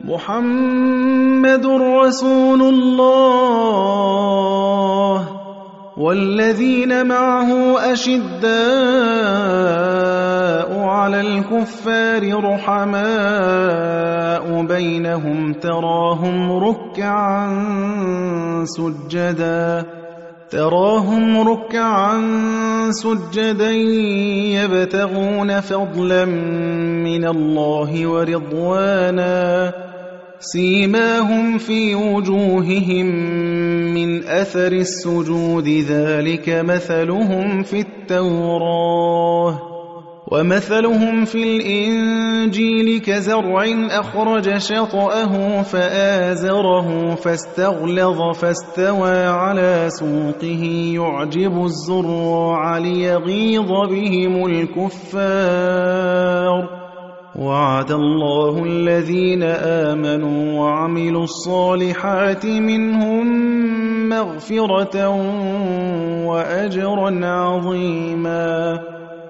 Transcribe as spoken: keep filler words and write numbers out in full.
محمد رسول الله والذين معه أشداء على الكفار رحماء بينهم تراهم ركعا سجدا تراهم ركعا سجدا يبتغون فضلا من الله ورضوانا سيماهم في وجوههم من أثر السجود ذلك مثلهم في التوراة ومثلهم في الإنجيل كزرع أخرج شطأه فآزره فاستغلظ فاستوى على سوقه يعجب الزراع ليغيظ بهم الكفار وعد الله الذين آمنوا وعملوا الصالحات منهم مغفرة وأجرا عظيما